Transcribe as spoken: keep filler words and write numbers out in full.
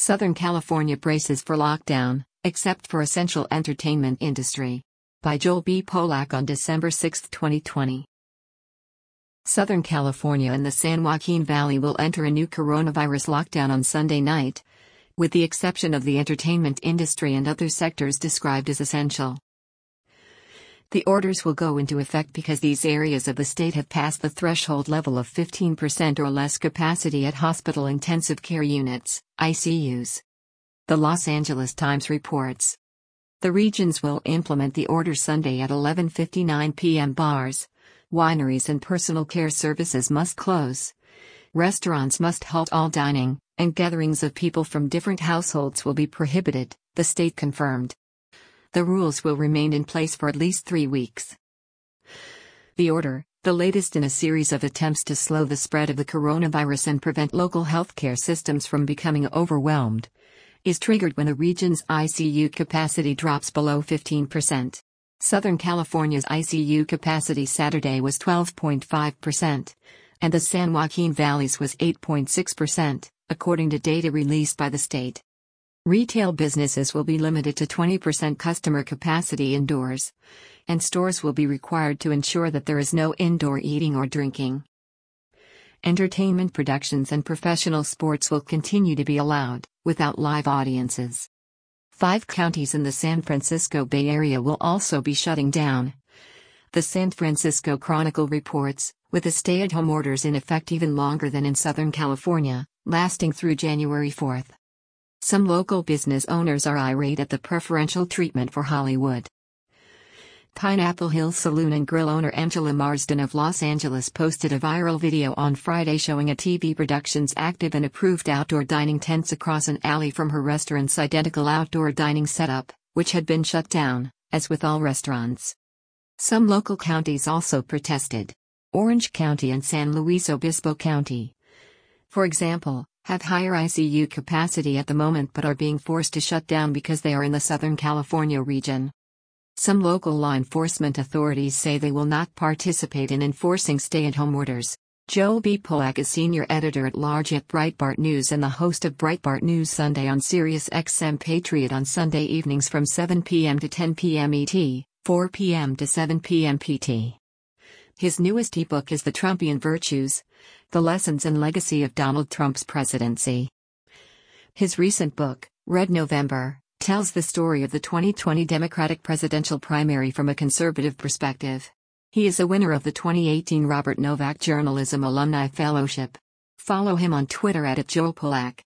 Southern California braces for lockdown, except for essential entertainment industry. By Joel B. Polak on December sixth, twenty twenty. Southern California and the San Joaquin Valley will enter a new coronavirus lockdown on Sunday night, with the exception of the entertainment industry and other sectors described as essential. The orders will go into effect because these areas of the state have passed the threshold level of fifteen percent or less capacity at hospital intensive care units, I C Us. The Los Angeles Times reports. The regions will implement the order Sunday at eleven fifty-nine p m Bars, wineries and personal care services must close. Restaurants must halt all dining, and gatherings of people from different households will be prohibited, the state confirmed. The rules will remain in place for at least three weeks. The order, the latest in a series of attempts to slow the spread of the coronavirus and prevent local healthcare systems from becoming overwhelmed, is triggered when the region's I C U capacity drops below fifteen percent. Southern California's I C U capacity Saturday was twelve point five percent, and the San Joaquin Valley's was eight point six percent, according to data released by the state. Retail businesses will be limited to twenty percent customer capacity indoors, and stores will be required to ensure that there is no indoor eating or drinking. Entertainment productions and professional sports will continue to be allowed, without live audiences. Five counties in the San Francisco Bay Area will also be shutting down. The San Francisco Chronicle reports, with the stay-at-home orders in effect even longer than in Southern California, lasting through January fourth. Some local business owners are irate at the preferential treatment for Hollywood. Pineapple Hill Saloon and Grill owner Angela Marsden of Los Angeles posted a viral video on Friday showing a T V Productions active and approved outdoor dining tents across an alley from her restaurant's identical outdoor dining setup, which had been shut down, as with all restaurants. Some local counties also protested. Orange County and San Luis Obispo County, for example, have higher I C U capacity at the moment but are being forced to shut down because they are in the Southern California region. Some local law enforcement authorities say they will not participate in enforcing stay-at-home orders. Joel B. Polak is senior editor-at-large at Breitbart News and the host of Breitbart News Sunday on Sirius X M Patriot on Sunday evenings from seven p m to ten p m E T, four p m to seven p m P T. His newest ebook is The Trumpian Virtues: The Lessons and Legacy of Donald Trump's Presidency. His recent book, Red November, tells the story of the twenty twenty Democratic presidential primary from a conservative perspective. He is a winner of the twenty eighteen Robert Novak Journalism Alumni Fellowship. Follow him on Twitter at Joel Polak.